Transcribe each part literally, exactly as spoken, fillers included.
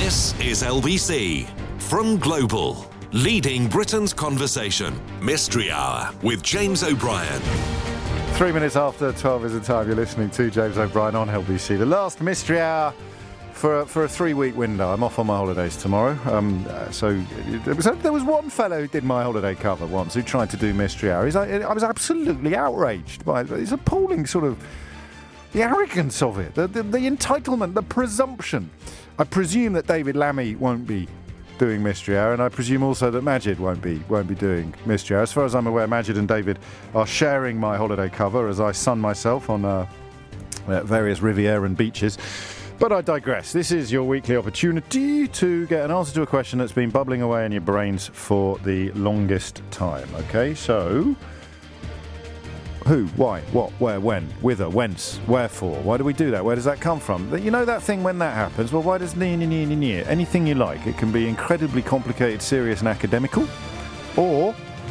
This is L B C from Global, leading Britain's conversation. Mystery Hour with James O'Brien. Three minutes after twelve is the time you're listening to James O'Brien on L B C. The last Mystery Hour for a, for a three-week window. I'm off on my holidays tomorrow. Um, uh, so there was, there was one fellow who did my holiday cover once who tried to do Mystery Hour. He's like, I was absolutely outraged by it. It's appalling sort of the arrogance of it, the, the, the entitlement, the presumption. I presume that David Lammy won't be doing Mystery Hour, and I presume also that Majid won't be won't be doing Mystery Hour. As far as I'm aware, Majid and David are sharing my holiday cover as I sun myself on uh, uh, various Rivieran beaches. But I digress. This is your weekly opportunity to get an answer to a question that's been bubbling away in your brains for the longest time. Okay, so who, why, what, where, when, whither, whence, wherefore? Why do we do that? Where does that come from? You know that thing when that happens? Well, why does near, near, near, near? Anything you like. It can be incredibly complicated, serious and academical, or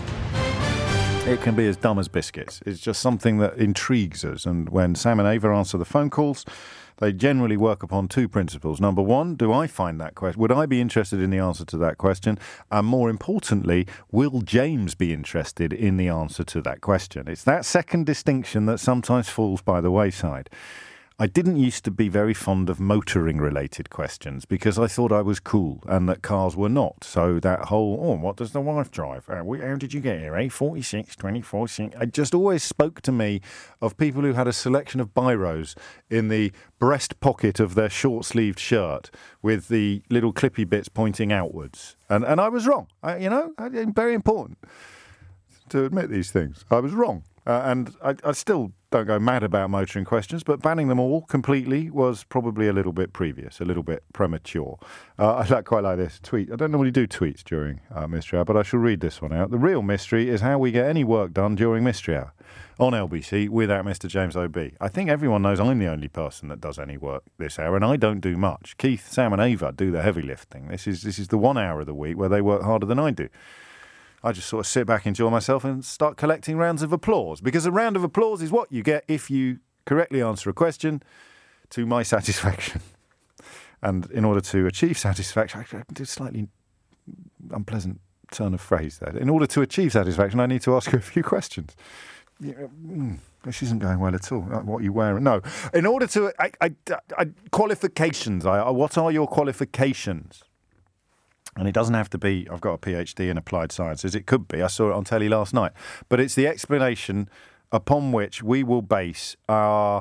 it can be as dumb as biscuits. It's just something that intrigues us. And when Sam and Ava answer the phone calls, they generally work upon two principles. Number one, do I find that question? Would I be interested in the answer to that question? And more importantly, will James be interested in the answer to that question? It's that second distinction that sometimes falls by the wayside. I didn't used to be very fond of motoring-related questions because I thought I was cool and that cars were not. So that whole, oh, what does the wife drive? Uh, how did you get here, eh? forty-six, twenty-four, six. It just always spoke to me of people who had a selection of biros in the breast pocket of their short-sleeved shirt with the little clippy bits pointing outwards. And and I was wrong. I, you know, I, very important to admit these things. I was wrong. Uh, and I, I still don't go mad about motoring questions, but banning them all completely was probably a little bit previous, a little bit premature. Uh, I like, quite like this tweet. I don't normally do tweets during uh, Mystery Hour, but I shall read this one out. The real mystery is how we get any work done during Mystery Hour on L B C without Mister James O B. I think everyone knows I'm the only person that does any work this hour, and I don't do much. Keith, Sam and Ava do the heavy lifting. This is, this is the one hour of the week where they work harder than I do. I just sort of sit back, enjoy myself and start collecting rounds of applause. Because a round of applause is what you get if you correctly answer a question to my satisfaction. And in order to achieve satisfaction, I can do a slightly unpleasant turn of phrase there. In order to achieve satisfaction, I need to ask you a few questions. Yeah, mm, this isn't going well at all. What are you wearing? No. In order to... I, I, I, qualifications. I, what are your qualifications? And it doesn't have to be, I've got a PhD in applied sciences. It could be. I saw it on telly last night. But it's the explanation upon which we will base our,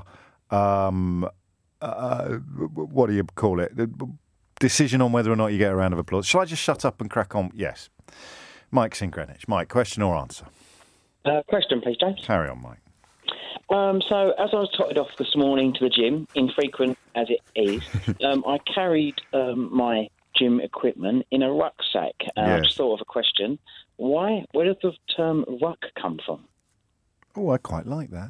um, uh, what do you call it, the decision on whether or not you get a round of applause. Shall I just shut up and crack on? Yes. Mike's in Greenwich. Mike, question or answer? Uh, question, please, James. Carry on, Mike. Um, so, as I was trotted off this morning to the gym, infrequent as it is, um, I carried um, my gym equipment in a rucksack. Uh, yes. I just thought of a question. Why? Where does the term ruck come from? Oh, I quite like that.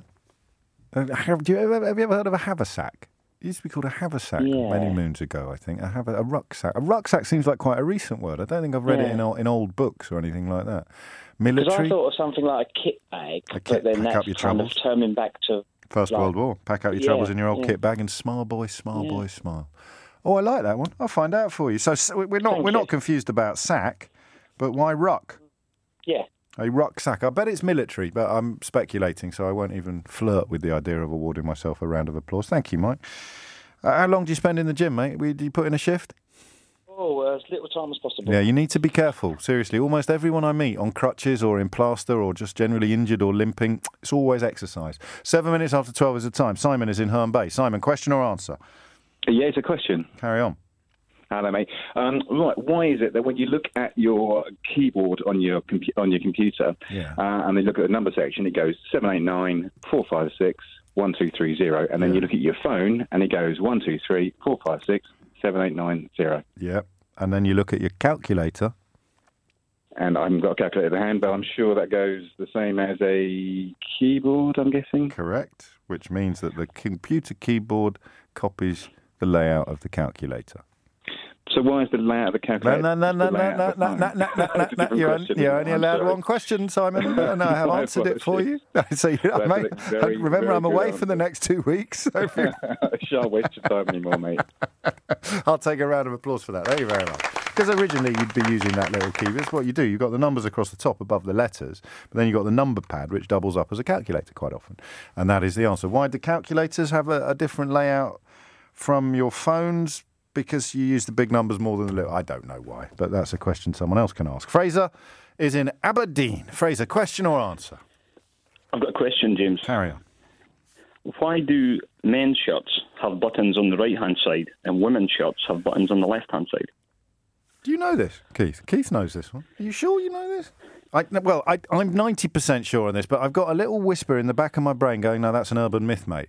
Uh, have, do you ever, have you ever heard of a haversack? It used to be called a haversack yeah. many moons ago, I think. A, have a rucksack. A rucksack seems like quite a recent word. I don't think I've read yeah. it in, in old books or anything like that. Because Military. I thought of something like a kit bag, a kit, but then pack that's up your kind troubles. of turning back to First like, World War. Pack out your yeah, troubles in your old yeah. kit bag and smile, boy, smile, yeah. boy, smile. Oh, I like that one. I'll find out for you. So we're not Thank we're you. not confused about sack, but why ruck? Yeah. A rucksack. I bet it's military, but I'm speculating, so I won't even flirt with the idea of awarding myself a round of applause. Thank you, Mike. Uh, how long do you spend in the gym, mate? Do you put in a shift? Oh, uh, as little time as possible. Yeah, you need to be careful. Seriously, almost everyone I meet on crutches or in plaster or just generally injured or limping, it's always exercise. Seven minutes after twelve is the time. Simon is in Herne Bay. Simon, question or answer? Yeah, it's a question. Carry on. Hello, mate. Um, right, why is it that when you look at your keyboard on your compu- on your computer, Yeah. uh, and they look at the number section, it goes seven eight nine four five six one two three zero, and then Yeah. you look at your phone, and it goes one two three four five six seven eight nine zero. Yep. And then you look at your calculator. And I haven't got a calculator at hand, but I'm sure that goes the same as a keyboard, I'm guessing. Correct. Which means that the computer keyboard copies the layout of the calculator. So why is the layout of the calculator? No, no, no, the no, layout no, of the no, phone? no, no, no, no, That's a no. different You're, question, you're isn't only it? I'm allowed sorry. one question, Simon, and I have My answered it for you. apologies. So, you know, That's mate, a very, remember, very I'm good away answer. for the next two weeks. So if you- I shan't waste your time anymore, mate. I'll take a round of applause for that. Thank you very much. Because originally you'd be using that little key. That's what you do. You've got the numbers across the top above the letters, but then you've got the number pad, which doubles up as a calculator quite often. And that is the answer. Why do calculators have a, a different layout from your phones? Because you use the big numbers more than the little. I don't know why, but that's a question someone else can ask. Fraser is in Aberdeen. Fraser, question or answer? I've got a question, James. Carry on. Why do men's shirts have buttons on the right-hand side and women's shirts have buttons on the left-hand side? Do you know this, Keith? Keith knows this one. Are you sure you know this? I, well, I, I'm ninety percent sure on this, but I've got a little whisper in the back of my brain going, no, that's an urban myth, mate.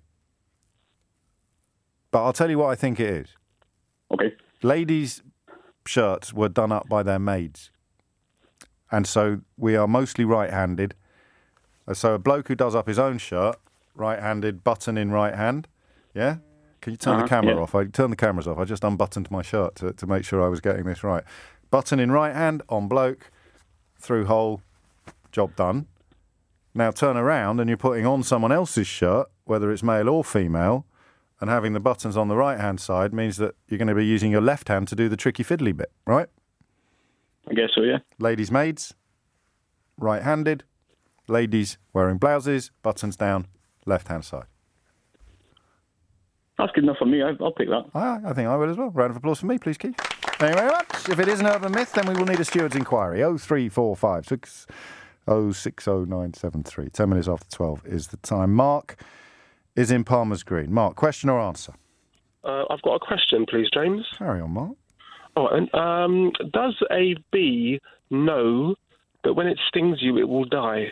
But I'll tell you what I think it is. Okay. Ladies' shirts were done up by their maids. And so we are mostly right-handed. So a bloke who does up his own shirt, right-handed, button in right hand, yeah? Can you turn uh-huh, the camera yeah. off? I turn the cameras off. I just unbuttoned my shirt to, to make sure I was getting this right. Button in right hand, on bloke, through hole, job done. Now turn around and you're putting on someone else's shirt, whether it's male or female, and having the buttons on the right-hand side means that you're going to be using your left hand to do the tricky fiddly bit, right? I guess so, yeah. Ladies' maids, right-handed. Ladies wearing blouses, buttons down, left-hand side. That's good enough for me. I, I'll pick that. Ah, I think I will as well. Round of applause for me, please, Keith. Thank you very much. If it is an urban myth, then we will need a steward's inquiry. oh three four five six oh six oh nine seven three. Ten minutes after twelve is the time. Mark is in Palmer's Green. Mark, question or answer? Uh, I've got a question, please, James. Carry on, Mark. Oh, and, um, does a bee know that when it stings you, it will die?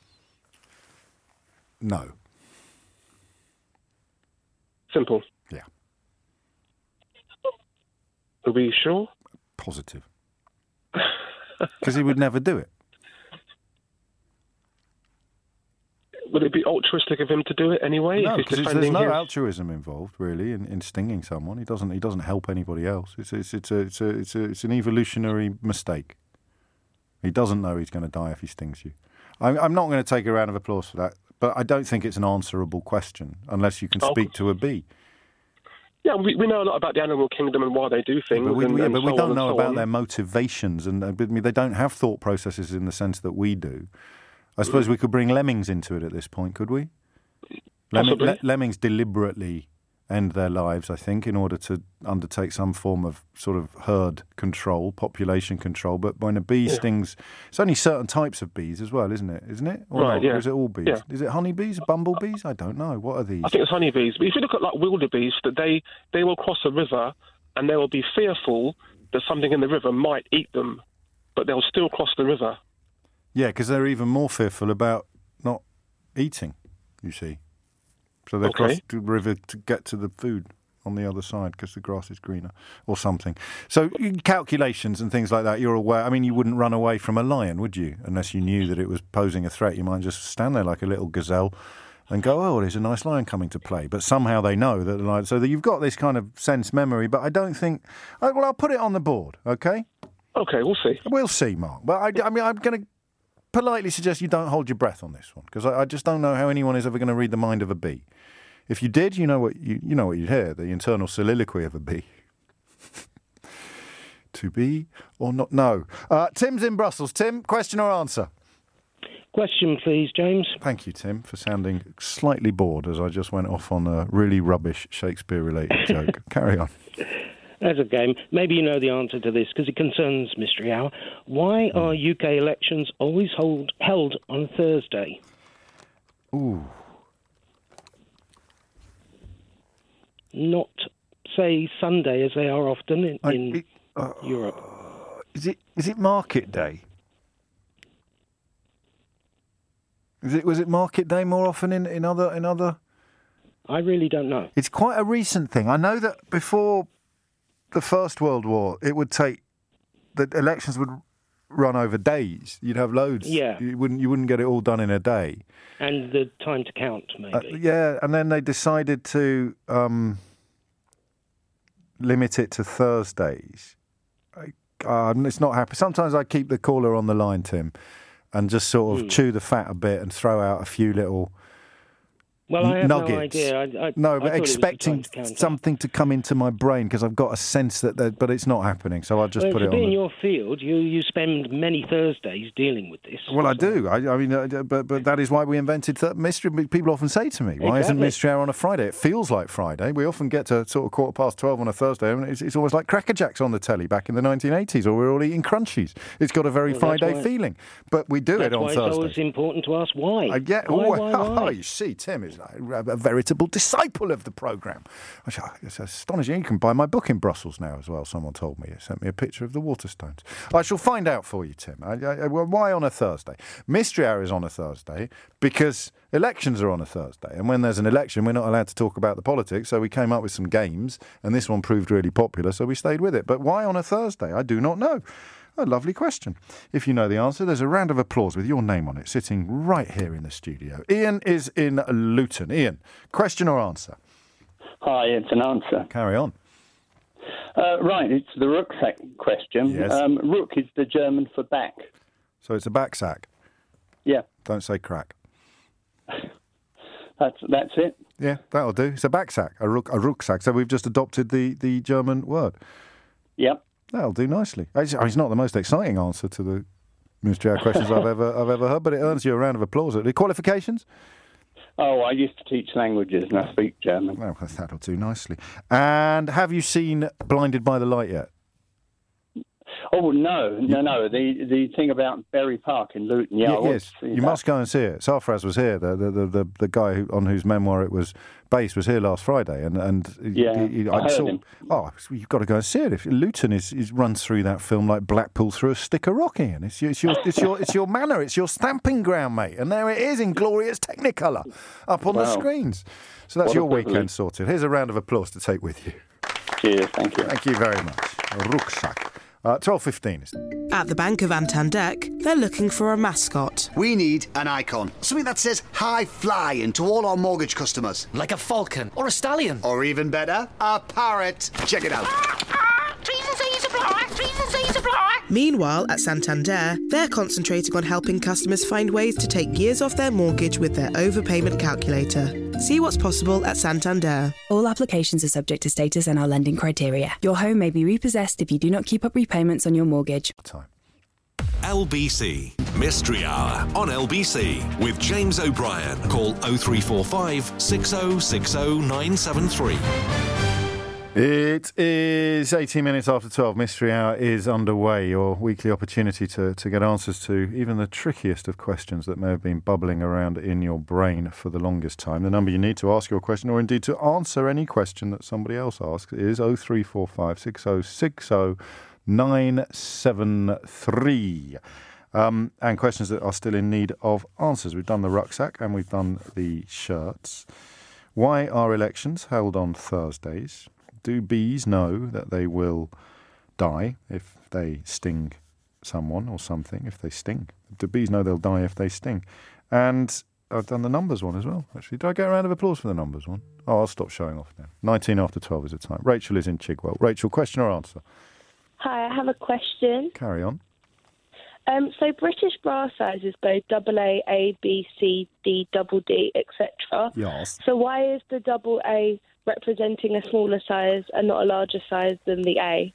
No. Simple. Yeah. Are we sure? Positive. Because he would never do it. Would it be altruistic of him to do it anyway? No, because there's no his... altruism involved, really, in, in stinging someone. He doesn't. He doesn't help anybody else. It's it's it's a, it's a, it's, a, it's an evolutionary mistake. He doesn't know he's going to die if he stings you. I'm, I'm not going to take a round of applause for that, but I don't think it's an answerable question unless you can oh. speak to a bee. Yeah, we, we know a lot about the animal kingdom and why they do things. But we, and, yeah, and but so we don't on know and so about on. their motivations, and uh, I mean, they don't have thought processes in the sense that we do. I suppose mm. we could bring lemmings into it at this point, could we? Lem- le- lemmings deliberately end their lives, I think, in order to undertake some form of sort of herd control, population control. But when a bee yeah. stings, it's only certain types of bees as well, isn't it? Isn't it? Or right, not? yeah. Or is it all bees? Yeah. Is it honeybees, bumblebees? I don't know. What are these? I think it's honeybees. But if you look at like wildebeest, that they, they will cross a river and they will be fearful that something in the river might eat them, but they'll still cross the river. Yeah, because they're even more fearful about not eating, you see. So they okay. cross the river to get to the food on the other side because the grass is greener or something. So calculations and things like that, you're aware. I mean, you wouldn't run away from a lion, would you? Unless you knew that it was posing a threat. You might just stand there like a little gazelle and go, oh, there's a nice lion coming to play. But somehow they know that the lion... So that you've got this kind of sense memory, but I don't think... Well, I'll put it on the board, OK? OK, we'll see. We'll see, Mark. But I, I mean, I'm going to politely suggest you don't hold your breath on this one because I, I just don't know how anyone is ever going to read the mind of a bee. If you did, you know what you you know what you'd hear, the internal soliloquy of a bee. To be or not? No. Uh, Tim's in Brussels. Tim, question or answer? Question, please, James. Thank you, Tim, for sounding slightly bored as I just went off on a really rubbish Shakespeare-related joke. Carry on. As a game, maybe you know the answer to this because it concerns Mystery Hour. Why are U K elections always hold, held on Thursday? Ooh. Not, say, Sunday, as they are often in, I, in it, uh, Europe. Is it is it market day? Is it was it market day more often in, in other in other? I really don't know. It's quite a recent thing. I know that before the First World War, it would take the elections would run over days. You'd have loads. Yeah. You wouldn't you wouldn't get it all done in a day. And the time to count, maybe. Uh, yeah, and then they decided to um, limit it to Thursdays. I, uh, it's not happy. Sometimes I keep the caller on the line, Tim, and just sort of mm. chew the fat a bit and throw out a few little Well, I have nuggets. no idea. I, I, no, I but thought expecting it was a time to count something to come into my brain because I've got a sense that, that, but it's not happening. So I'll just well, put to it be on. in the... your field, you, you spend many Thursdays dealing with this. Well, I so. do. I, I mean, uh, but but that is why we invented th- mystery. People often say to me, "Why Exactly. isn't Mystery Hour on a Friday?" It feels like Friday. We often get to sort of quarter past twelve on a Thursday, and it's, it's almost like Cracker Jacks on the telly back in the nineteen eighties, or we're all eating Crunchies. It's got a very Well, Friday why, feeling, but we do that's it on why Thursday. It's always important to ask why. I get, why, oh, why, oh, why? you see, Tim is like a veritable disciple of the programme. It's astonishing. You can buy my book in Brussels now as well, someone told me. It sent me a picture of the Waterstones. I shall find out for you, Tim. I, I, well, why on a Thursday? Mystery Hour is on a Thursday because elections are on a Thursday. And when there's an election, we're not allowed to talk about the politics, so we came up with some games, and this one proved really popular, so we stayed with it. But why on a Thursday? I do not know. A lovely question. If you know the answer, there's a round of applause with your name on it, sitting right here in the studio. Ian is in Luton. Ian, question or answer? Hi, it's an answer. Carry on. Uh, right, it's the rucksack question. Yes. Um, Rook is the German for back. So it's a back sack. Yeah, Don't say crack. that's that's it. Yeah, that'll do. It's a back sack, a, ruck, a rucksack. So we've just adopted the, the German word. Yep. That'll do nicely. It's, it's not the most exciting answer to the Mystery Hour questions I've ever I've ever heard, but it earns you a round of applause. The qualifications? Oh, I used to teach languages and I speak German. Well, that'll do nicely. And have you seen Blinded by the Light yet? Oh, no, no, no. The the thing about Berry Park in Luton, yeah, I Y- want yes, to see you that. must go and see it. Sarfraz was here. The the the, the, the guy who, on whose memoir it was based was here last Friday, and and Yeah, he- he- I heard saw. him. Oh, you've got to go and see it. If Luton is, is runs through that film like Blackpool through a stick of rock, Ian. It's your it's your it's your, it's your manor. It's your stamping ground, mate. And there it is in glorious Technicolor up on the Wow. screens. So that's What a your weekend privilege. sorted. Here's a round of applause to take with you. Cheers, thank you. Thank you very much. Rucksack. Uh, twelve fifteen. At the Bank of Antandek, they're looking for a mascot. We need an icon. Something that says high flying to all our mortgage customers. Like a falcon or a stallion. Or even better, a parrot. Check it out. Meanwhile, at Santander, they're concentrating on helping customers find ways to take years off their mortgage with their overpayment calculator. See what's possible at Santander. All applications are subject to status and our lending criteria. Your home may be repossessed if you do not keep up repayments on your mortgage. Time. L B C Mystery Hour on L B C with James O'Brien. Call oh three four five, six oh six oh, nine seven three. It is eighteen minutes after twelve. Mystery Hour is underway. Your weekly opportunity to, to get answers to even the trickiest of questions that may have been bubbling around in your brain for the longest time. The number you need to ask your question, or indeed to answer any question that somebody else asks, is oh three four five, six oh six oh, nine seven three. Um, and questions that are still in need of answers. We've done the rucksack and we've done the shirts. Why are elections held on Thursdays? Do bees know that they will die if they sting someone or something? If they sting, do bees know they'll die if they sting? And I've done the numbers one as well. Actually, do I get a round of applause for the numbers one? Oh, I'll stop showing off now. Nineteen after twelve is the time. Rachel is in Chigwell. Rachel, question or answer? Hi, I have a question. Carry on. Um, so British bra sizes go double A, A, B, C, D, double D, et cetera. Yes. So why is the double A representing a smaller size and not a larger size than the A?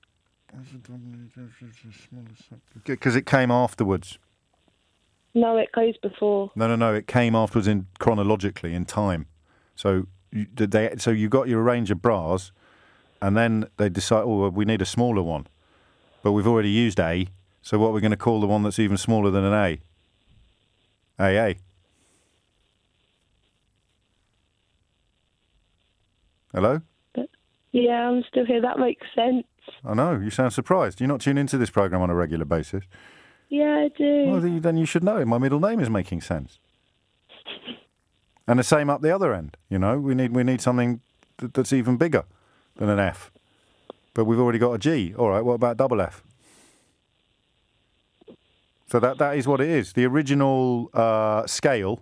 Because it came afterwards. No, it goes before. No, no, no. It came afterwards in chronologically in time. So you, did they? So you got your range of bras, and then they decide, oh, well, we need a smaller one, but we've already used A. So what are we going to call the one that's even smaller than an A? A A. Hello? Yeah, I'm still here. That makes sense. I know. You sound surprised. You're not tuned into this programme on a regular basis. Yeah, I do. Well, then you- then you should know. My middle name is making sense. And the same up the other end. You know, we need we need something th- that's even bigger than an F. But we've already got a G. All right, what about double F? So that that is what it is. The original uh, scale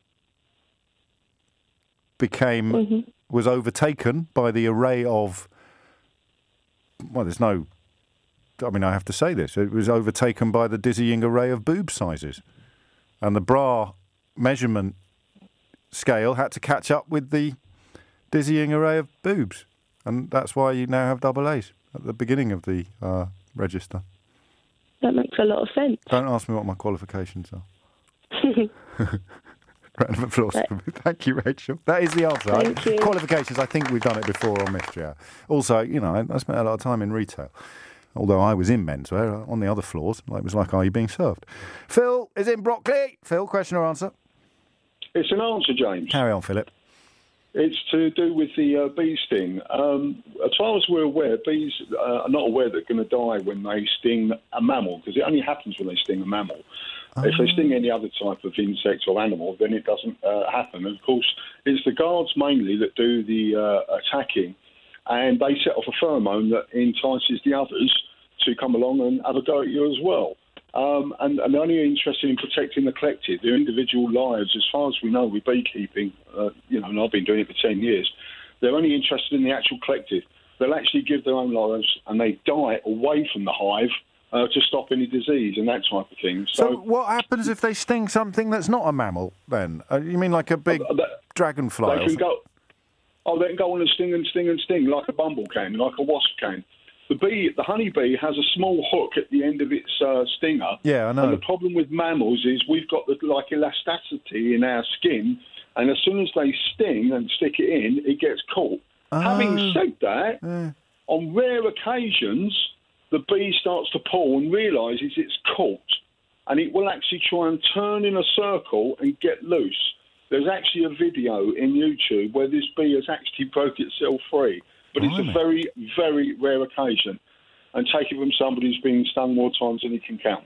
became Mm-hmm. was overtaken by the array of. Well, there's no. I mean, I have to say this. It was overtaken by the dizzying array of boob sizes, and the bra measurement scale had to catch up with the dizzying array of boobs. And that's why you now have double A's at the beginning of the uh, register. That makes a lot of sense. Don't ask me what my qualifications are. Round of applause. Right. Thank you, Rachel. That is the answer. Thank I, you. Qualifications, I think we've done it before on Mystery Hour. Also, you know, I, I spent a lot of time in retail. Although I was in menswear on the other floors. It was like, are you being served? Phil is in Brockley. Phil, question or answer? It's an answer, James. Carry on, Philip. It's to do with the uh, bee sting. Um, as far as we're aware, bees uh, are not aware they're going to die when they sting a mammal, because it only happens when they sting a mammal. Oh. If they sting any other type of insect or animal, then it doesn't uh, happen. And, of course, it's the guards mainly that do the uh, attacking, and they set off a pheromone that entices the others to come along and have a go at you as well. Um, and, and they're only interested in protecting the collective, their individual lives. As far as we know with beekeeping, uh, you know, and I've been doing it for ten years, they're only interested in the actual collective. They'll actually give their own lives and they die away from the hive uh, to stop any disease and that type of thing. So, so what happens if they sting something that's not a mammal then? Uh, you mean like a big uh, that, dragonfly? They can go, oh, they can go on and sting and sting and sting like a bumble can, like a wasp can. The bee, the honeybee, has a small hook at the end of its uh, stinger. Yeah, I know. And the problem with mammals is we've got the like elasticity in our skin, and as soon as they sting and stick it in, it gets caught. Oh. Having said that, yeah. on rare occasions, the bee starts to pull and realises it's caught, and it will actually try and turn in a circle and get loose. There's actually a video in YouTube where this bee has actually broke itself free. But it's a very, very rare occasion. And take it from somebody who's been stung more times than he can count.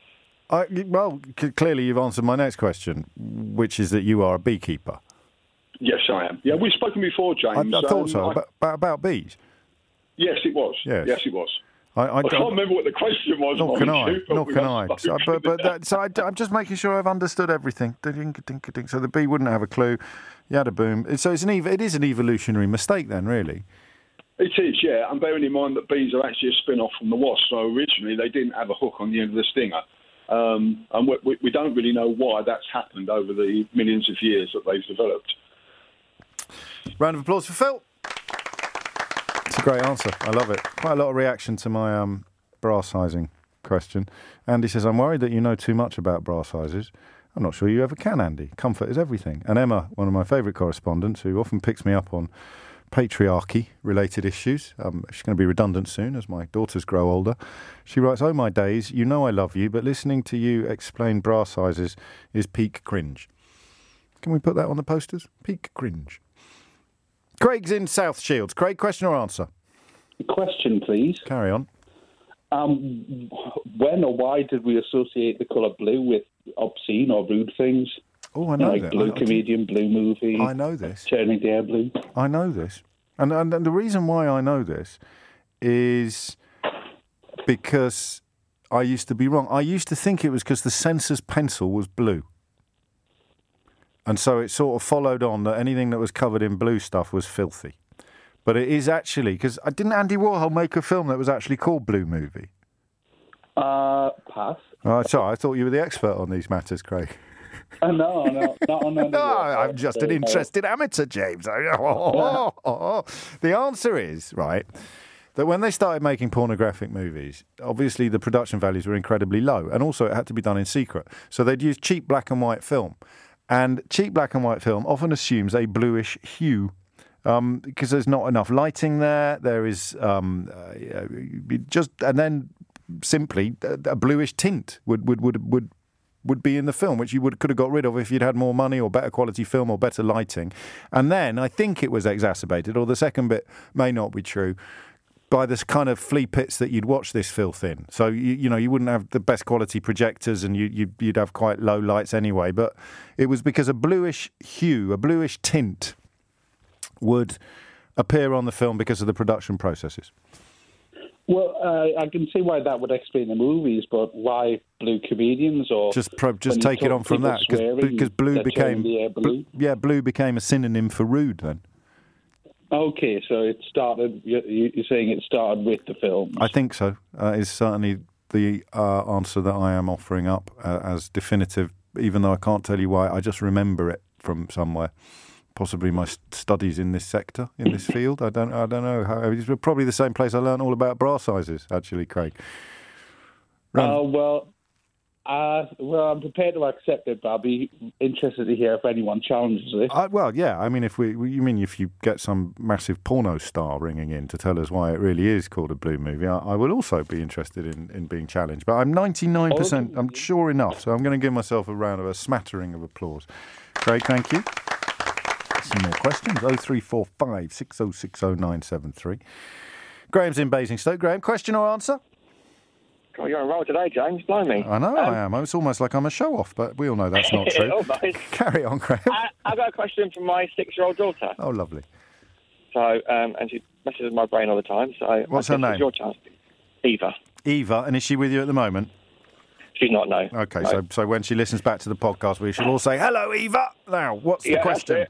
I, well, c- clearly you've answered my next question, which is that you are a beekeeper. Yes, I am. Yeah, we've spoken before, James. I, I thought um, so. I, about, about bees? Yes, it was. Yes, yes it was. I, I, I can't I, remember what the question was. Nor can I. You, Nor can I. So, but but that, so I, I'm just making sure I've understood everything. So the bee wouldn't have a clue. You had a boom. So it's an ev- it is an evolutionary mistake then, really. It is, yeah, and bearing in mind that bees are actually a spin-off from the wasp, so originally they didn't have a hook on the end of the stinger. Um, and we, we don't really know why that's happened over the millions of years that they've developed. Round of applause for Phil. It's a great answer. I love it. Quite a lot of reaction to my um, bra sizing question. Andy says, I'm worried that you know too much about bra sizes. I'm not sure you ever can, Andy. Comfort is everything. And Emma, one of my favourite correspondents, who often picks me up on patriarchy-related issues. Um, she's going to be redundant soon as my daughters grow older. She writes, oh, my days, you know I love you, but listening to you explain bra sizes is peak cringe. Can we put that on the posters? Peak cringe. Craig's in South Shields. Craig, question or answer? Question, please. Carry on. Um, when or why did we associate the colour blue with obscene or rude things? Oh, I know like that. Blue I, comedian, blue movie. I know this. Turning the Air Blue. I know this. And, and and the reason why I know this is because I used to be wrong. I used to think it was because the censor's pencil was blue. And so it sort of followed on that anything that was covered in blue stuff was filthy. But it is actually, because didn't Andy Warhol make a film that was actually called Blue Movie? Uh, pass. Oh, sorry, I thought you were the expert on these matters, Craig. Uh, no, no, not on any No, I'm just an interested amateur, James. The answer is, right, that when they started making pornographic movies, obviously the production values were incredibly low, and also it had to be done in secret. So they'd use cheap black and white film. And cheap black and white film often assumes a bluish hue um, because there's not enough lighting there. There is um, uh, just, and then simply a bluish tint would would would would. would be in the film, which you would could have got rid of if you'd had more money or better quality film or better lighting. And then I think it was exacerbated, or the second bit may not be true, by this kind of flea pits that you'd watch this filth in. So, you, you know, you wouldn't have the best quality projectors and you, you, you'd have quite low lights anyway. But it was because a bluish hue, a bluish tint would appear on the film because of the production processes. Well, uh, I can see why that would explain the movies, but why blue comedians or just pro- just take it on from that because blue became blue. yeah blue became a synonym for rude then. Okay, so it started. You're saying it started with the film. I think so. Uh, is certainly the uh, answer that I am offering up uh, as definitive, even though I can't tell you why. I just remember it from somewhere. Possibly my studies in this sector, in this field. I don't I don't know. How, it's probably the same place I learned all about bra sizes, actually, Craig. Oh, uh, well... Uh, well, I'm prepared to accept it, but I'll be interested to hear if anyone challenges it. Uh, well, yeah, I mean, if we, you mean if you get some massive porno star ringing in to tell us why it really is called a blue movie, I, I would also be interested in, in being challenged. But I'm ninety-nine percent, I'm sure enough, so I'm going to give myself a round of a smattering of applause. Craig, thank you. Some more questions, oh three four five, six oh six oh nine seven three. Graham's in Basingstoke. Graham, question or answer? Oh, you're on roll today, James. Blimey. I know um, I am. It's almost like I'm a show-off, but we all know that's not true. Almost. Carry on, Graham. I, I've got a question from my six-year-old daughter. Oh, lovely. So, um, and she messes with my brain all the time. So, what's her name? It's your chance. Eva. Eva, and is she with you at the moment? She's not, no. Okay, no. so so when she listens back to the podcast, we should all say, "Hello, Eva." Now, what's the yeah, question?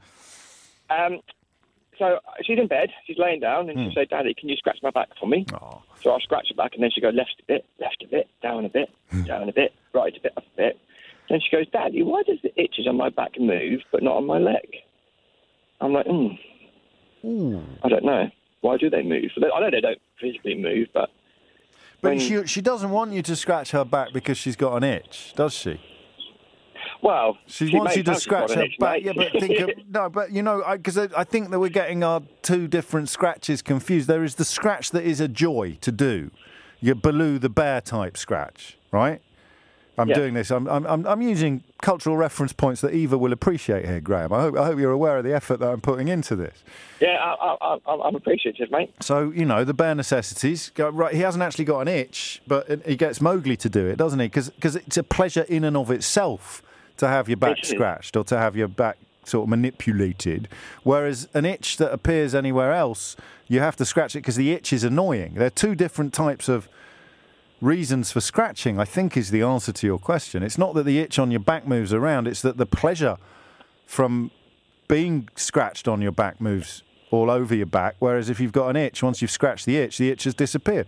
Um, so she's in bed. She's laying down, and mm. she said, "Daddy, can you scratch my back for me?" Oh. So I scratch her back, and then she goes left a bit, left a bit, down a bit, down a bit, right a bit, up a bit. Then she goes, "Daddy, why does the itches on my back move, but not on my leg?" I'm like, hmm. Ooh. I don't know. Why do they move? I know they don't physically move, but... But when... she she doesn't want you to scratch her back because she's got an itch, does she? Well, she, she wants you to scratch her itch, back. mate. Yeah, but think of, no, but you know, because I, I, I think that we're getting our two different scratches confused. There is the scratch that is a joy to do, your Baloo the bear type scratch, right? I'm yeah. doing this. I'm, I'm I'm using cultural reference points that Eva will appreciate here, Graham. I hope I hope you're aware of the effort that I'm putting into this. Yeah, I, I, I, I'm appreciative, mate. So you know the bare necessities. Go, right, he hasn't actually got an itch, but he gets Mowgli to do it, doesn't he? Because it's a pleasure in and of itself to have your back scratched or to have your back sort of manipulated, whereas an itch that appears anywhere else, you have to scratch it because the itch is annoying. There are two different types of reasons for scratching, I think, is the answer to your question. It's not that the itch on your back moves around, it's that the pleasure from being scratched on your back moves all over your back, whereas if you've got an itch, once you've scratched the itch, the itch has disappeared.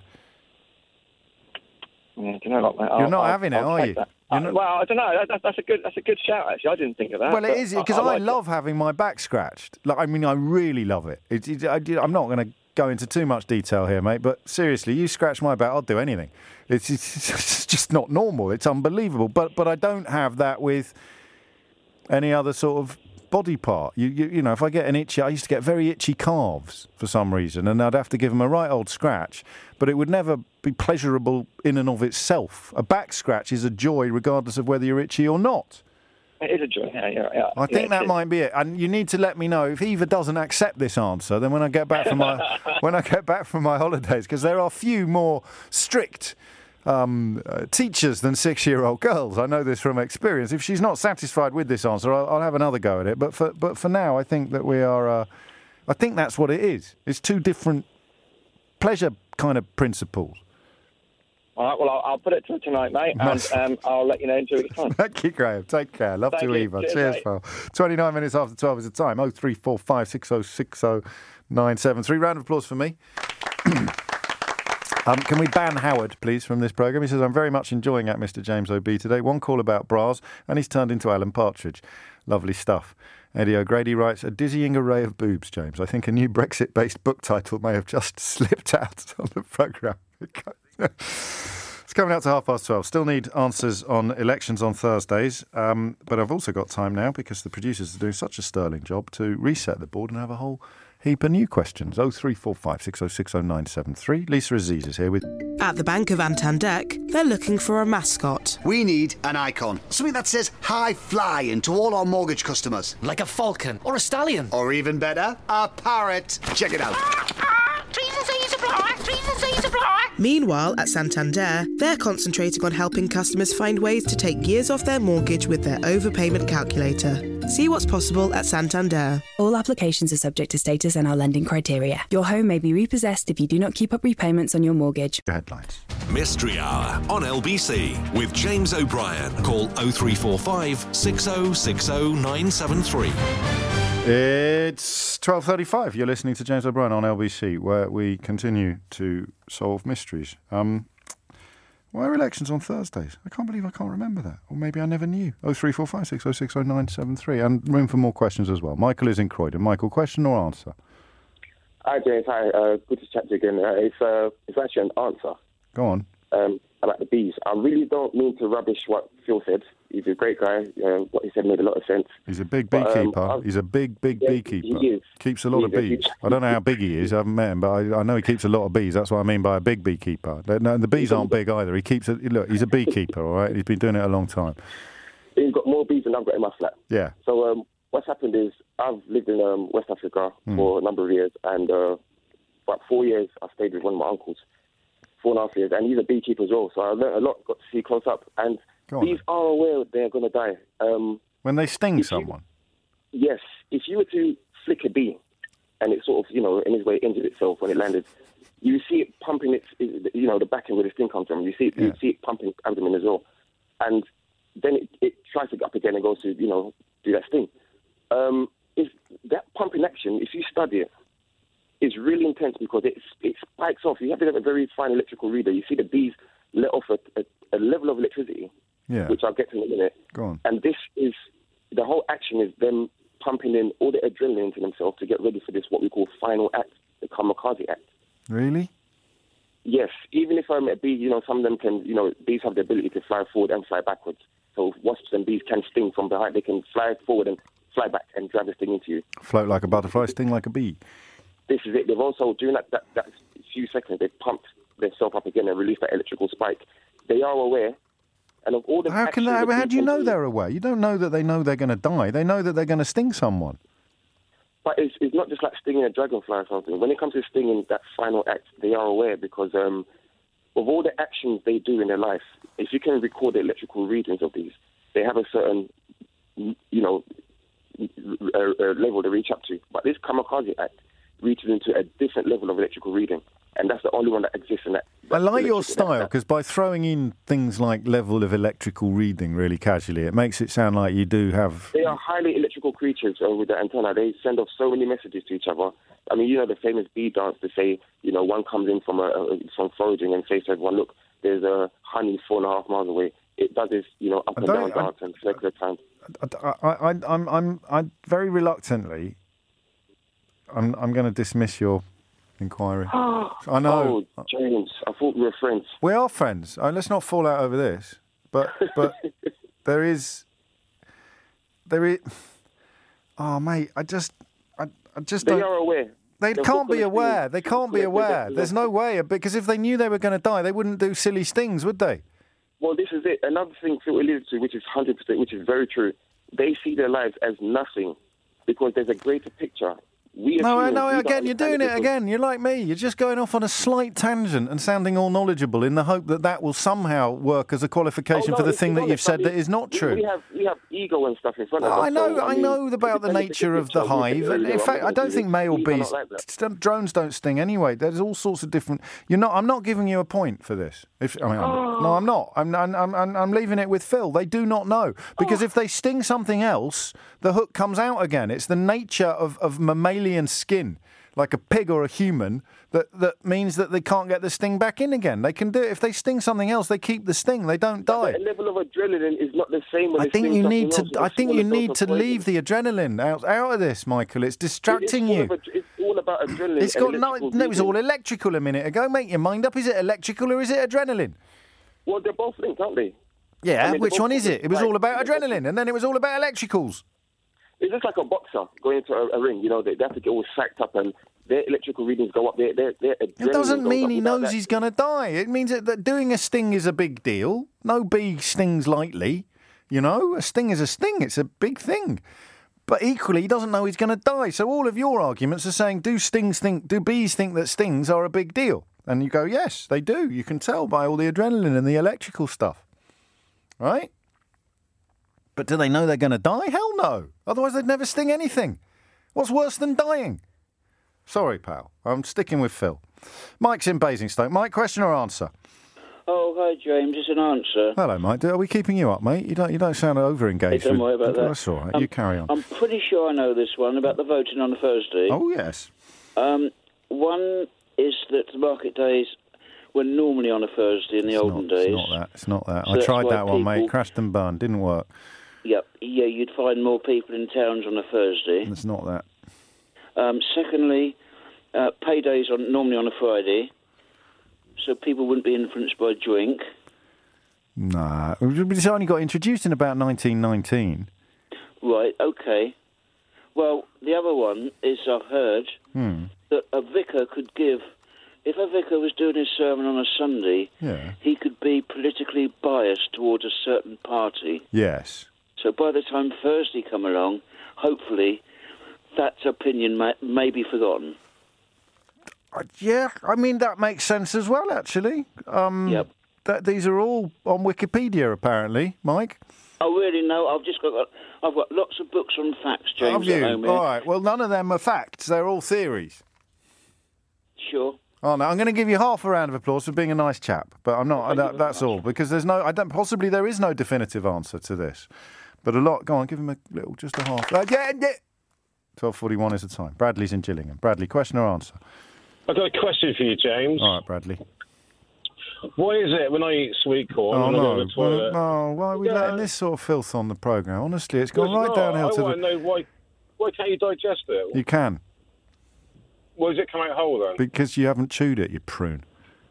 Yeah, do you know what, mate? You're I'll, not I'll, having it, I'll are you? Uh, well, I don't know. That, that's a good. That's a good shout. Actually, I didn't think of that. Well, it is because I, I, I like love it. having my back scratched. Like, I mean, I really love it. it, it I, I'm not going to go into too much detail here, mate. But seriously, you scratch my back, I'll do anything. It's, it's, it's just not normal. It's unbelievable. But but I don't have that with any other sort of body part. You, you you know, if I get an itchy, I used to get very itchy calves for some reason, and I'd have to give them a right old scratch. But it would never be pleasurable in and of itself. A back scratch is a joy, regardless of whether you're itchy or not. It is a joy. Yeah, yeah, yeah. I think yeah, that might be it. And you need to let me know if Eva doesn't accept this answer. Then when I get back from my when I get back from my holidays, because there are few more strict um, uh, teachers than six-year-old girls. I know this from experience. If she's not satisfied with this answer, I'll, I'll have another go at it. But for but for now, I think that we are. Uh, I think that's what it is. It's two different pleasure kind of principles. All right, well, I'll, I'll put it to tonight, mate, and um, I'll let you know in two weeks' time. Thank you, Graham. Take care. Love Thank to you. Eva. Cheers, Cheers, mate. pal. twenty-nine minutes after twelve is the time. oh three four five, six oh six oh nine seven three. Round of applause for me. um, can we ban Howard, please, from this programme? He says, I'm very much enjoying at Mister James O B today. One call about bras, and he's turned into Alan Partridge. Lovely stuff. Eddie O'Grady writes, a dizzying array of boobs, James. I think a new Brexit-based book title may have just slipped out on the programme. It's coming out to half past twelve. Still need answers on elections on Thursdays, um, but I've also got time now because the producers are doing such a sterling job to reset the board and have a whole heap of new questions. oh three four five, six oh six oh nine seven three. Lisa Aziz is here with... At the Bank of Antandek, they're looking for a mascot. We need an icon. Something that says high flying to all our mortgage customers. Like a falcon or a stallion. Or even better, a parrot. Check it out. Meanwhile, at Santander, they're concentrating on helping customers find ways to take years off their mortgage with their overpayment calculator. See what's possible at Santander. All applications are subject to status and our lending criteria. Your home may be repossessed if you do not keep up repayments on your mortgage. Headlines. Mystery Hour on L B C with James O'Brien. Call oh three four five, six oh six oh nine seven three. It's twelve thirty-five. You're listening to James O'Brien on L B C, where we continue to solve mysteries. Um, Why are elections on Thursdays? I can't believe I can't remember that. Or maybe I never knew. oh three four five six oh six oh nine seven three. And room for more questions as well. Michael is in Croydon. Michael, question or answer? Hi, James. Hi. Uh, good to chat to you again. Uh, it's, uh, it's actually an answer. Go on. Um, about the bees. I really don't mean to rubbish what Phil said. He's a great guy. Uh, what he said made a lot of sense. He's a big But, um, beekeeper. I've- He's a big, big Yeah, beekeeper. he is. Keeps a lot He of is a bees. huge- I don't know how big he is. I haven't met him, but I, I know he keeps a lot of bees. That's what I mean by a big beekeeper. The- No, the bees aren't big either. He keeps a, look. He's a beekeeper, all right. He's been doing it a long time. He's got more bees than I've got in my flat. Yeah. So um, what's happened is I've lived in um, West Africa Hmm. for a number of years, and uh, about four years I stayed with one of my uncles, four and a half years, and he's a beekeeper as well. So I learned a lot, got to see close up, and Go on bees are aware they're going to die. Um, When they sting someone. yes, if you were to flick a bee, and it sort of, you know, in his way injured itself when it landed, you see it pumping its, you know, the back end where the sting comes from. You see it, you see it pumping abdomen as well, and then it, it tries to get up again and goes to, you know, do that sting. Um, if that pumping action, if you study it, is really intense because it it spikes off. You have to have a very fine electrical reader. You see the bees let off a, a, a level of electricity, Yeah. which I'll get to in a minute. Go on. And this is, the whole action is them pumping in all the adrenaline into themselves to get ready for this, what we call final act, the kamikaze act. Really? Yes, even if I'm a bee, you know, some of them can, you know, bees have the ability to fly forward and fly backwards. So wasps and bees can sting from behind. They can fly forward and fly back and drive the sting into you. Float like a butterfly, sting like a bee. This is it. They've also, during that, that, that few seconds, they've pumped themselves up again and released that electrical spike. They are aware. And of all the How can actions they, that how do you bees know can they're aware? You don't know that they know they're going to die. They know that they're going to sting someone. But it's, it's not just like stinging a dragonfly or something. When it comes to stinging that final act, they are aware because um, of all the actions they do in their life, if you can record the electrical readings of these, they have a certain, you know, uh, uh, level to reach up to. But this kamikaze act reaches into a different level of electrical reading, and that's the only one that exists in that. I like your electric- style because by throwing in things like level of electrical reading really casually, it makes it sound like you do have. They are highly electrical creatures uh, with the antenna. They send off so many messages to each other. I mean, you know the famous bee dance to say, you know, one comes in from a, a, from foraging and says to everyone, look, there's a honey four and a half miles away. It does this, you know, up I and down don't- dance and circular time. I, I, I, I'm, I'm, I very reluctantly. I'm, I'm going to dismiss your inquiry. I know. Oh, James, I thought we were friends. We are friends. Uh, let's not fall out over this. But, but there is, there is. Oh, mate, I just, I, I just They don't. are aware. They They're can't be collecting- aware. They can't be collecting aware. the- There's no way because if they knew they were going to die, they wouldn't do silly stings, would they? Well, this is it. Another thing Phil alluded to, which is one hundred percent, which is very true. They see their lives as nothing because there's a greater picture. We No, humans, no, we don't again, you're understand doing the it difference. again. You're like me. You're just going off on a slight tangent and sounding all knowledgeable in the hope that that will somehow work as a qualification Oh, no, for the it's thing that you've honest. said I that mean, is not we- true. We have, we have ego and stuff in front of Oh, us. I know, so, I mean, know about the if it's a nature of the picture, we hive, can- and you in know, fact, I don't think male bees are bees, not like that. st- drones don't sting anyway. There's all sorts of different. You're not. I'm not giving you a point for this. If I mean, I'm, no, I'm not. I'm, I'm, I'm, I'm leaving it with Phil. They do not know because if they sting something else, the hook comes out again. It's the nature of, of mammalian skin, like a pig or a human, that, that means that they can't get the sting back in again. They can do it. If they sting something else, they keep the sting. They don't die. The level of adrenaline is not the same. When I they think sting you something need to. else, I it's think all you a need dose to of poison. leave the adrenaline out, out of this, Michael. It's distracting It's all you. about- It's all about adrenaline. It's and got no. electrical No, it was reading. all electrical a minute ago. Make your mind up. Is it electrical or is it adrenaline? Well, they're both linked, aren't they? Yeah. I mean, which they're one both is it? It was right. all about adrenaline, and then it was all about electricals. It's just like a boxer going into a, a ring. You know, they, they have to get all psyched up, and their electrical readings go up. Their, their, their It adrenaline doesn't goes mean up. he Without knows that- he's going to die. It means that, that doing a sting is a big deal. No bee stings lightly. You know, a sting is a sting. It's a big thing. But equally, he doesn't know he's going to die. So all of your arguments are saying, do stings think, do bees think that stings are a big deal? And you go, yes, they do. You can tell by all the adrenaline and the electrical stuff. Right? But do they know they're going to die? Hell no. Otherwise, they'd never sting anything. What's worse than dying? Sorry, pal. I'm sticking with Phil. Mike's in Basingstoke. Mike, question or answer? Oh, hi, James. It's an answer. Hello, Mike. Are we keeping you up, mate? You don't. You don't sound over engaged. Hey, don't worry about that. That's all right. Um, you carry on. I'm pretty sure I know this one about the voting on a Thursday. Oh yes. Um, one is that the market days when normally on a Thursday in the It's olden not, days. It's not that. It's not that. So I that's tried why that one, mate. people- Crashed and burned. Didn't work. Yep, yeah, you'd find more people in towns on a Thursday. It's not that. Um, secondly, uh, paydays on normally on a Friday, so people wouldn't be influenced by drink. Nah. It's only got introduced in about nineteen nineteen. Right, okay. Well, the other one is I've heard Hmm. that a vicar could give, if a vicar was doing his sermon on a Sunday, Yeah. he could be politically biased towards a certain party. Yes. So by the time Thursday come along, hopefully that opinion may, may be forgotten. Uh, yeah, I mean, that makes sense as well, actually. Um, Yep. That, these are all on Wikipedia, apparently, Mike. I really know. I've just got. I've got lots of books on facts, James. Have you? At home here. All right. Well, none of them are facts. They're all theories. Sure. Oh, no, I'm going to give you half a round of applause for being a nice chap, but I'm not. That, that's all, because there's no. I don't. Possibly there is no definitive answer to this, but a lot. Go on, give him a little, just a half. Uh, yeah, yeah. twelve forty-one is the time. Bradley's in Gillingham. Bradley, question or answer? I've got a question for you, James. All right, Bradley. Why is it when I eat sweet corn Oh and I go no! to the toilet? Well, no, why are we Yeah. letting this sort of filth on the programme? Honestly, it's gone Well, right no, downhill I to want the. to know why. Why can't you digest it? You can Why does it come out whole then? because you haven't chewed it, you prune.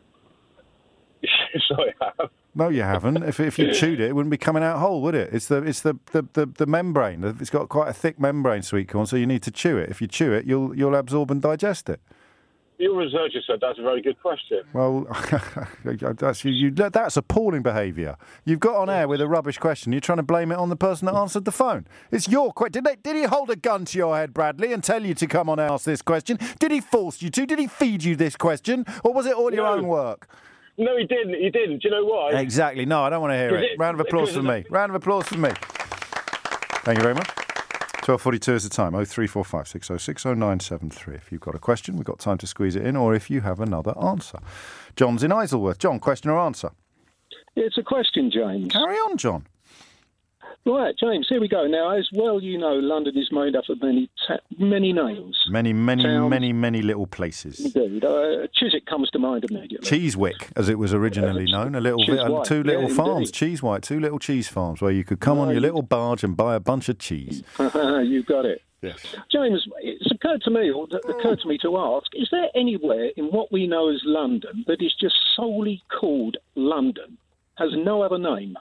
Sorry, I have. No, you haven't. If if you chewed it, it wouldn't be coming out whole, would it? It's the it's the, the, the, the membrane. It's got quite a thick membrane, sweet corn, so you need to chew it. If you chew it, you'll you'll absorb and digest it. Your researcher said that's a very good question. Well, that's you, you, that's appalling behaviour. You've got on air with a rubbish question. You're trying to blame it on the person that answered the phone. It's your question. Did, they, did he hold a gun to your head, Bradley, and tell you to come on and ask this question? Did he force you to? Did he feed you this question? Or was it all your No. own work? No, he didn't. He didn't. Do you know why? Exactly. No, I don't want to hear Because it. it- Round of applause because for of me. Round of applause for me. Thank you very much. twelve forty-two is the time. oh three four five six oh six oh nine seven three. If you've got a question, we've got time to squeeze it in, or if you have another answer. John's in Isleworth. John, question or answer? It's a question, James. Carry on, John. Right, James, here we go. Now, as well you know, London is made up of many ta- many names. Many, many, Towns. many, many little places. Indeed. Uh, Chiswick comes to mind immediately. Cheesewick, as it was originally known, a little Cheese bit, White, two little yeah, farms, indeed. Cheese White, two little cheese farms where you could come on your Right. little barge and buy a bunch of cheese. You've got it. Yes. James, it's occurred to me, or it occurred to me to ask, is there anywhere in what we know as London that is just solely called London, has no other name?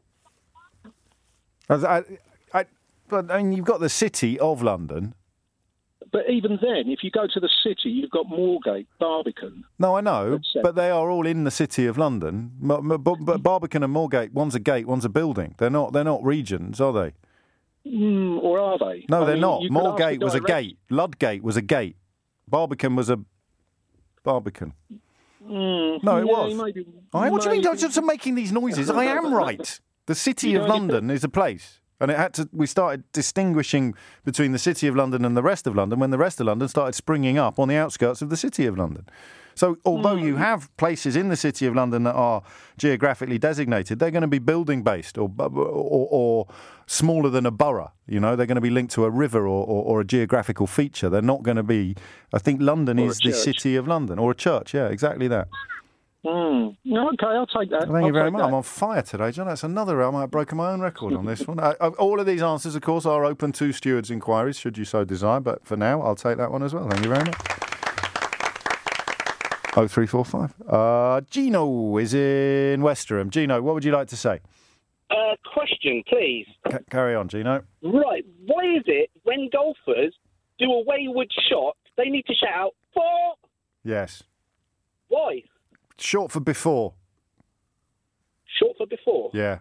As I, I, but I mean, you've got the city of London. But even then, if you go to the city, you've got Moorgate, Barbican. No, I know, That's it. but they are all in the city of London. M- m- But, but Barbican and Moorgate, one's a gate, one's a building. They're not. They're not regions, are they? Mm, or are they? No, I they're mean, not. you could ask Moorgate the was a direct- gate. Ludgate was a gate. Barbican was a Barbican. Mm, No, it yeah, was. Maybe, I, what do you mean? maybe. Don't stop making these noises. I am right. The city You of know, London is a place, and it had to. We started distinguishing between the city of London and the rest of London when the rest of London started springing up on the outskirts of the city of London. So, although you have places in the city of London that are geographically designated, they're going to be building based or, or, or smaller than a borough. You know, they're going to be linked to a river or, or, or a geographical feature. They're not going to be. I think London Or a is the church. city of London or a church. Yeah, exactly that. Mm. Okay, I'll take that. Thank I'll you very take much. that. I'm on fire today, John. That's another. I might have broken my own record on this one. I, I, all of these answers, of course, are open to stewards' inquiries, should you so desire. But for now, I'll take that one as well. Thank you very much. Oh three four five. Uh, Gino is in Westerham. Gino, what would you like to say? Uh, question, please. C- carry on, Gino. Right, why is it when golfers do a wayward shot, they need to shout out, four? Yes. Why? Short for before. Short for before? Yeah.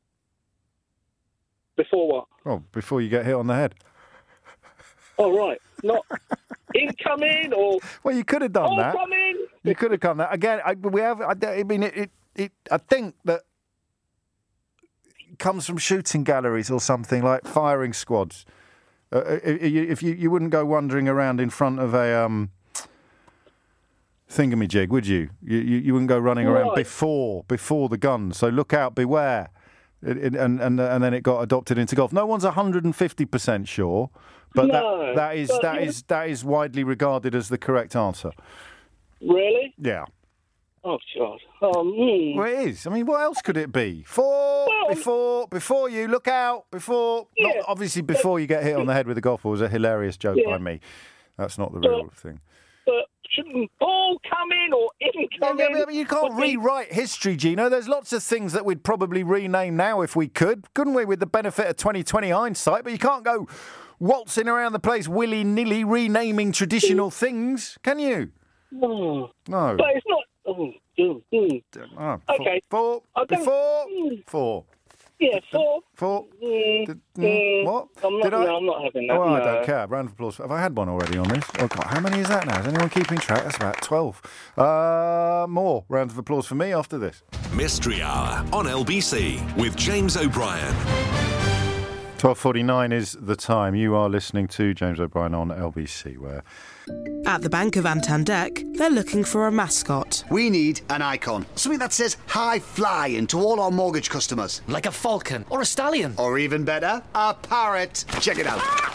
Before what? Oh, before you get hit on the head. Oh, right. Not incoming or... Well, you could have done oh, that. coming! You could have done that again. I, we have. I, I mean, it, it, it. I think that it comes from shooting galleries or something like firing squads. Uh, if you you wouldn't go wandering around in front of a um, thingamajig, would you? You, you? you wouldn't go running around Right. before before the gun. So look out, beware. It, it, and and and then it got adopted into golf. No one's one hundred fifty percent sure, but No, that that is but that you- is that is widely regarded as the correct answer. Really? Yeah. Oh, God. Oh, mm. Well, it is. I mean, what else could it be? For, before, before you, look out, before, Yeah. not, obviously before you get hit on the head with a golf ball was a hilarious joke Yeah. by me. That's not the real thing. But shouldn't ball come in or in come Yeah, in? yeah, but you can't rewrite history, Gino. There's lots of things that we'd probably rename now if we could, couldn't we, with the benefit of twenty twenty hindsight? But you can't go waltzing around the place willy-nilly renaming traditional things, can you? No. No. But it's not... Oh, mm, mm. Oh, Okay. Four, I don't- before, mm. four. Yeah, four. Four. Mm, Did- mm. What? I'm not, Did I? no, I'm not having that. Oh, no. I don't care. Round of applause. Have I had one already on this? Oh, God, how many is that now? Is anyone keeping track? That's about twelve. Uh, more. Round of applause for me after this. Mystery Hour on L B C with James O'Brien. twelve forty-nine is the time. You are listening to James O'Brien on L B C, where... At the Bank of Antandek, they're looking for a mascot. We need an icon. Something that says high flying to all our mortgage customers. Like a falcon or a stallion. Or even better, a parrot. Check it out.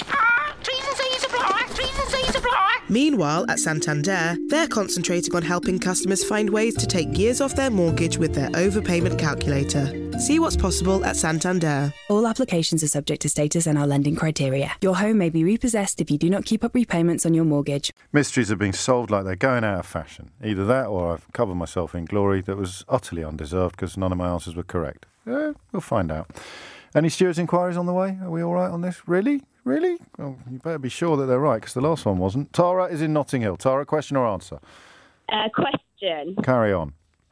Meanwhile, at Santander, they're concentrating on helping customers find ways to take years off their mortgage with their overpayment calculator. See what's possible at Santander. All applications are subject to status and our lending criteria. Your home may be repossessed if you do not keep up repayments on your mortgage. Mysteries are being solved like they're going out of fashion. Either that or I've covered myself in glory that was utterly undeserved because none of my answers were correct. Eh, we'll find out. Any stewards' inquiries on the way? Are we all right on this? Really? Really? Well, you better be sure that they're right because the last one wasn't. Tara is in Notting Hill. Tara, question or answer? Uh, question. Carry on.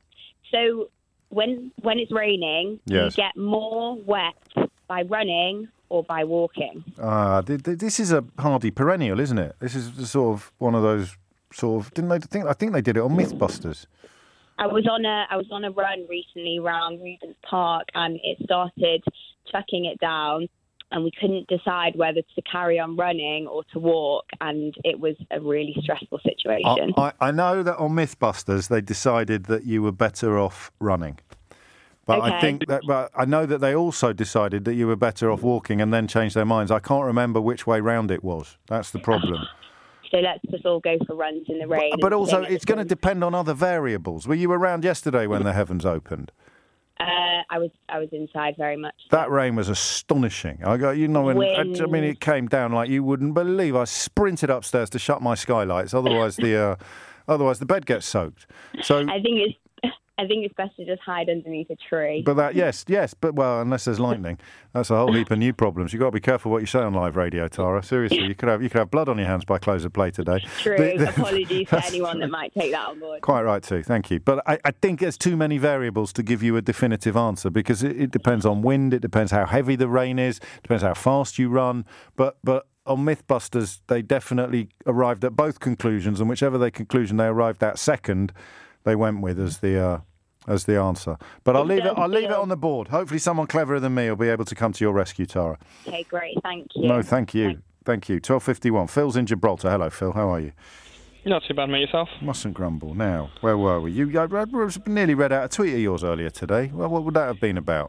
So, when when it's raining, do Yes. you get more wet by running or by walking? Ah, th- th- this is a hardy perennial, isn't it? This is the sort of one of those sort of. Didn't they think? I think they did it on MythBusters. I was on a I was on a run recently around Regent's Park, and it started chucking it down, and we couldn't decide whether to carry on running or to walk, and it was a really stressful situation. I, I, I know that on MythBusters they decided that you were better off running. But I Okay. think that, but I know that they also decided that you were better off walking and then changed their minds. I can't remember which way round it was. That's the problem. So let's just all go for runs in the rain. But and also, sing at it's the going to depend on other variables. Were you around yesterday when the heavens opened? Uh, I was I was inside very much. That rain was astonishing. I got, you know, when, I, I mean, Wind. it came down like you wouldn't believe. I sprinted upstairs to shut my skylights, otherwise the, uh, otherwise the bed gets soaked. So, I think it's I think it's best to just hide underneath a tree. but that, yes, yes, but well, unless there's lightning, that's a whole heap of new problems. You've got to be careful what you say on live radio, Tara. Seriously, you could have you could have blood on your hands by close of play today. True. The- the- Apologies to anyone that might take that on board. Quite right too, thank you. But I, I think there's too many variables to give you a definitive answer because it, it depends on wind, it depends how heavy the rain is, it depends how fast you run. But but on MythBusters, they definitely arrived at both conclusions, and whichever they conclusion they arrived at second, they went with as the uh, as the answer. But I'll leave it. I'll leave it on the board. Hopefully, someone cleverer than me will be able to come to your rescue, Tara. Okay, great. Thank you. No, thank you, thank you. Twelve fifty-one. Phil's in Gibraltar. Hello, Phil. How are you? Not too bad, mate, yourself? Mustn't grumble. Now, where were we? You I, I nearly read out a tweet of yours earlier today. Well, what would that have been about?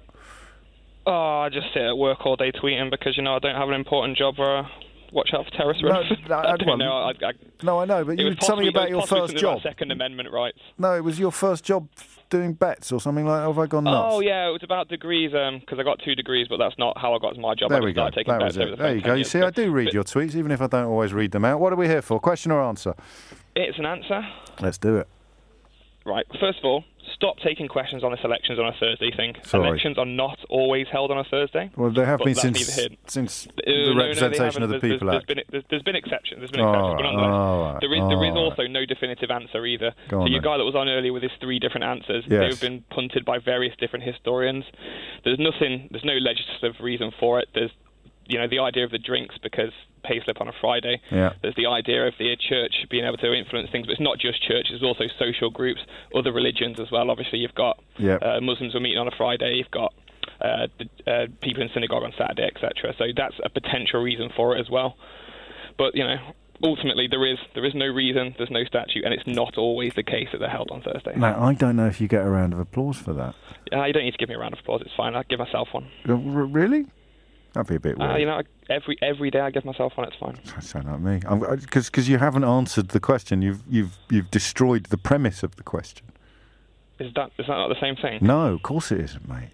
Oh, I just sit at work all day tweeting because, you know, I don't have an important job or uh, watch out for terrorist No, risks. no, I I- don't know. I, I, No, I know, but it you was were something possibly- about it your was possibly first something about job. Second Amendment rights. No, it was your first job doing bets or something like that. Have I gone nuts? Oh, yeah, it was about degrees, because I got two degrees, but that's not how I got to my job. There I we just go. started taking That bets was over it. the There phone you ten go. You years see, ago. I do read your tweets, even if I don't always read them out. What are we here for? Question or answer? It's an answer. Let's do it. Right, first of all, stop taking questions on this elections on a Thursday thing. Sorry. Elections are not always held on a Thursday. Well, they have but been that's since neither here. since Uh, the no, no, they Representation of the haven't. There's- People there's Act. been, there's, there's been exceptions. There's been All exceptions, right, but nonetheless, all right, there is there is all also no definitive answer either. Go so on your then. guy that was on earlier with his three different answers, Yes. they've been punted by various different historians. There's nothing. There's no legislative reason for it. There's you know the idea of the drinks because payslip on a Friday. Yeah. There's the idea of the church being able to influence things, but it's not just church. It's also social groups, other religions as well. Obviously, you've got Yeah. uh, Muslims were meeting on a Friday. You've got uh, the, uh, people in synagogue on Saturday, et cetera. So that's a potential reason for it as well. But you know, ultimately, there is there is no reason. There's no statute, and it's not always the case that they're held on Thursday. Now, I don't know if you get a round of applause for that. Uh, you don't need to give me a round of applause. It's fine. I'll give myself one. Uh, r- Really? That'd be a bit weird. Uh, you know, every every day I give myself one. It's fine. That sound like me. Because because you haven't answered the question. You've you've you've destroyed the premise of the question. Is that is that not the same thing? No, of course it isn't, mate.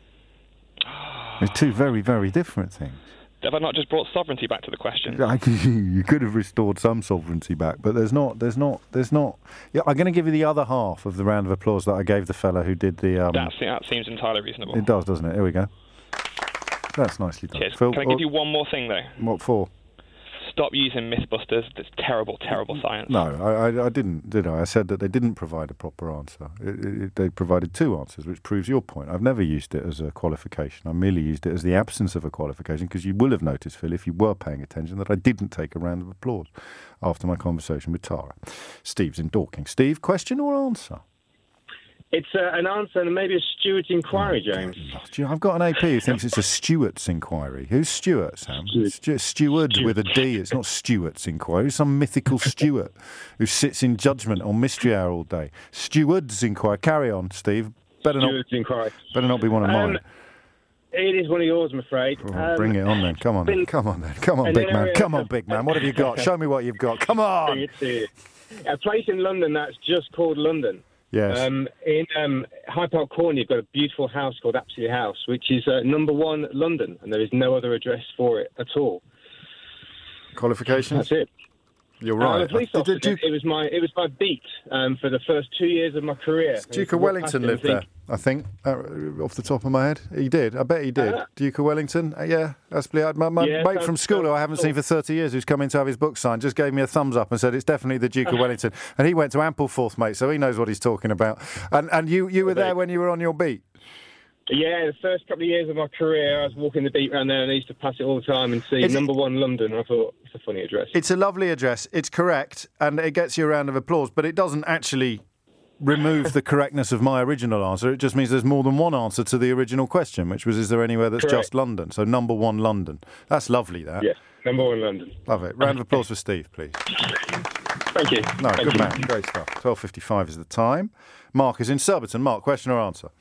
It's two very, very different things. Have I not just brought sovereignty back to the question? You could have restored some sovereignty back, but there's not, there's not, there's not. Yeah, I'm going to give you the other half of the round of applause that I gave the fella who did the. Um, that, that seems entirely reasonable. It does, doesn't it? Here we go. That's nicely done. Cheers. Phil, Can I give you one more thing, though? What for? Stop using Mythbusters. That's terrible, terrible science. No, I, I, I didn't, did I? I said that they didn't provide a proper answer. It, it, they provided two answers, which proves your point. I've never used it as a qualification. I merely used it as the absence of a qualification, because you will have noticed, Phil, if you were paying attention, that I didn't take a round of applause after my conversation with Tara. Steve's in Dorking. Steve, question or answer? It's uh, an answer and maybe a Stuart inquiry, James. I've got an A P who thinks it's a Stuart's inquiry. Who's Stuart, Sam? Stu- Steward with a D. It's not Stuart's inquiry. It's some mythical Stuart who sits in judgment on Mystery Hour all day. Steward's inquiry. Carry on, Steve. Better Stuart's not. inquiry. Better not be one of Um, mine. It is one of yours, I'm afraid. Oh, Um, bring it on then. Come on, then. Come on then. Come on, an big man. area Come on, of- big man. What have you got? Show me what you've got. Come on. Bring it to you. A place in London that's just called London. Yes. Um, in um, Hyde Park Corner, you've got a beautiful house called Apsley House, which is uh, number one London, and there is no other address for it at all. Qualifications? That's it. You're Uh, right. I'm a police Did- officer. did you- It was my it was my beat um, for the first two years of my career. Duke of Wellington lived there, I think, uh, off the top of my head. He did. I bet he did. Ah. Duke of Wellington. Uh, yeah, that's my, my Yeah, mate sounds- from school, who I haven't seen for thirty years, who's come in to have his book signed, just gave me a thumbs up and said it's definitely the Duke of Wellington. And he went to Ampleforth, mate, so he knows what he's talking about. And and you, you were there when you were on your beat. Yeah, the first couple of years of my career, I was walking the beat around there, and I used to pass it all the time and see Is it- number one London. And I thought it's a funny address. It's a lovely address. It's correct, and it gets you a round of applause, but it doesn't actually remove the correctness of my original answer. It just means there's more than one answer to the original question, which was, is there anywhere that's Correct. just London? So number one London. That's lovely, that. Yeah, number one London. Love it. Round of applause for Steve, please. Thank you. No, Thank good you. man. Great stuff. twelve fifty-five is the time. Mark is in Surbiton. Mark, question or answer?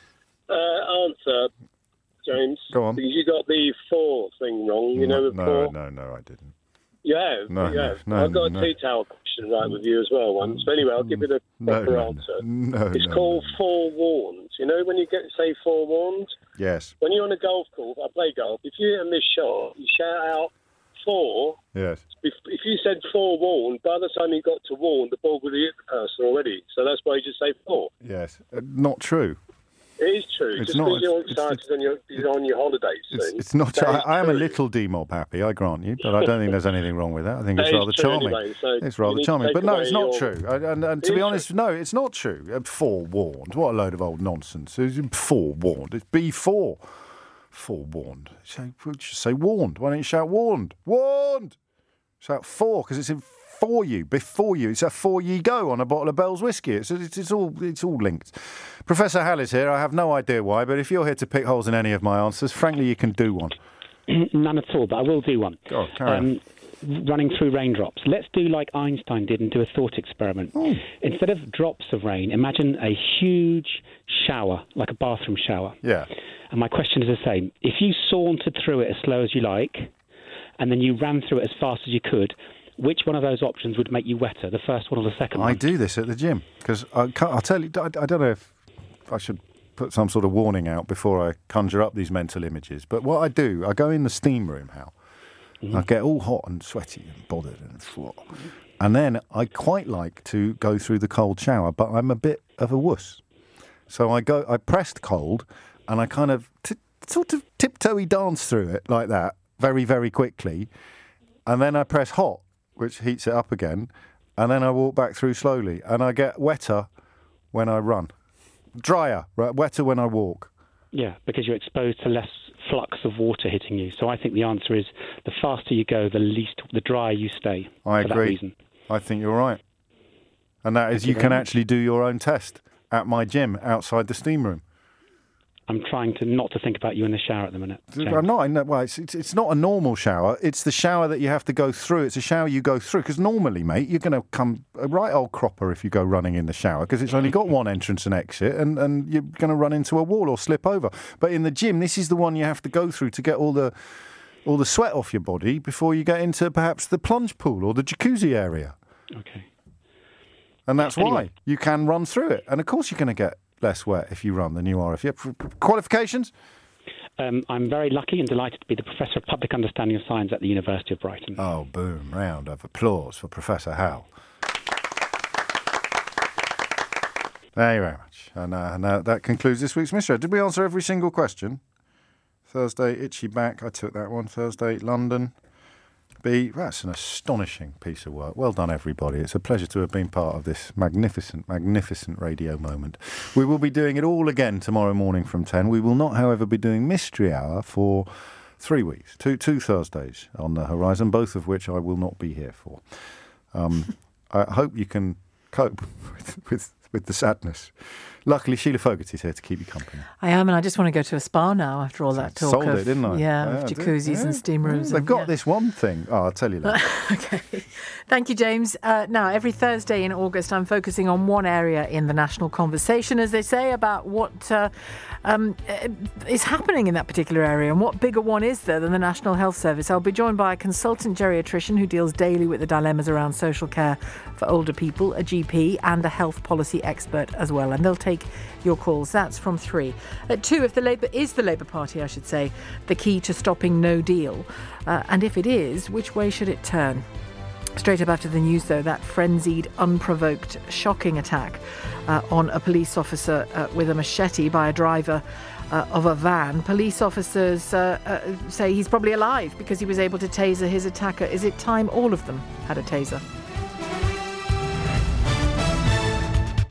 Uh, answer, James. Go on. Because you got the four thing wrong. You know the no, four. no, no, I didn't. You have. No, you no, have. no, I've got no. a tea-towel question right with you as well once. But anyway, I'll give you the No, proper no, answer. no, it's no, called forewarned. You know when you get say forewarned? Yes. When you're on a golf course, I play golf, if you hit a missed shot, you shout out four. Yes. If, if you said forewarned, by the time you got to warn, the ball would have hit the person already. So that's why you just say four. Yes. Uh, not true. It is true. It's just not. because you're It's- excited on your you're on your holidays It's, soon. it's not. That I, is I am a true. little D-mob happy, I grant you, but I don't think there's anything wrong with that. I think That it's is rather true charming. anyway, so it's you rather need to charming, take but no, away it's not your- true. And, and, and It to be is honest, no, it's not true. Uh, Forewarned. What a load of old nonsense. It's forewarned. It's B four. Forewarned. Say, just say warned. Why don't you shout warned? Warned. Shout for because it's in for you, before you. It's a for ye go on a bottle of Bell's whiskey. It's, it's, it's all it's all linked. Professor Hall is here. I have no idea why, but if you're here to pick holes in any of my answers, frankly, you can do one. None at all, but I will do one. Oh, carry on. Running through raindrops. Let's do like Einstein did and do a thought experiment. Oh. Instead of drops of rain, imagine a huge shower, like a bathroom shower. Yeah. And my question is the same. If you sauntered through it as slow as you like, and then you ran through it as fast as you could, which one of those options would make you wetter, the first one or the second one? I do this at the gym because I can't, I'll tell you. I, I don't know if I should put some sort of warning out before I conjure up these mental images. But what I do, I go in the steam room, Hal. Mm-hmm. I get all hot and sweaty and bothered and what. And then I quite like to go through the cold shower, but I'm a bit of a wuss. So I go, I pressed cold, and I kind of t- sort of tiptoey dance through it like that, very, very quickly. And then I press hot, which heats it up again, and then I walk back through slowly, and I get wetter when I run. Drier, right? Wetter when I walk. Yeah, because you're exposed to less flux of water hitting you. So I think the answer is the faster you go, the least, the drier you stay. I for agree. That reason. I think you're right. And that is, Thank you you can very much. actually do your own test at my gym outside the steam room. I'm trying to not to think about you in the shower at the minute. James. I'm not. In that, well, it's, it's it's not a normal shower. It's the shower that you have to go through. It's a shower you go through because normally, mate, you're going to come a right old cropper if you go running in the shower because it's only got one entrance and exit, and, and you're going to run into a wall or slip over. But in the gym, this is the one you have to go through to get all the all the sweat off your body before you get into perhaps the plunge pool or the jacuzzi area. Okay. And that's Anyway. why you can run through it. And of course, you're going to get less wet if you run than you are if you have qualifications. Um, I'm very lucky and delighted to be the Professor of Public Understanding of Science at the University of Brighton. Oh, boom. Round of applause for Professor Howell. Thank you very much. And uh, now that concludes this week's Mystery Hour. Did we answer every single question? Thursday, Itchy Back. I took that one. Thursday, London. B. That's an astonishing piece of work. Well done, everybody. It's a pleasure to have been part of this magnificent, magnificent radio moment. We will be doing it all again tomorrow morning from ten. We will not, however, be doing Mystery Hour for three weeks. Two, two Thursdays on the horizon, both of which I will not be here for. Um, I hope you can cope with, with with the sadness. Luckily, Sheila Fogarty's here to keep you company. I am, and I just want to go to a spa now after all that talk. Sold of, it, didn't I? Yeah, yeah jacuzzis yeah. and steam rooms. They've and, got yeah. this one thing. Oh, I'll tell you later. Okay. Thank you, James. Uh, now, every Thursday in August, I'm focusing on one area in the national conversation, as they say, about what uh, um, is happening in that particular area and what bigger one is there than the National Health Service. I'll be joined by a consultant geriatrician who deals daily with the dilemmas around social care for older people, a G P and a health policy expert as well. And they'll take your calls. That's from three. At two, if the Labour is the Labour Party, I should say, the key to stopping no deal. Uh, and if it is, which way should it turn? Straight up after the news, though, that frenzied, unprovoked, shocking attack uh, on a police officer uh, with a machete by a driver uh, of a van. Police officers uh, uh, say he's probably alive because he was able to taser his attacker. Is it time all of them had a taser?